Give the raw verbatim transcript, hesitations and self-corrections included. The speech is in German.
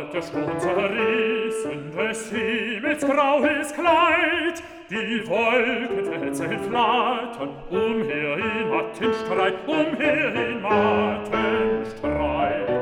der Sturm zerrissen des Himmels graues Kleid, die Wolken tätseln flattern, umher in matten Streit, umher in matten Streit.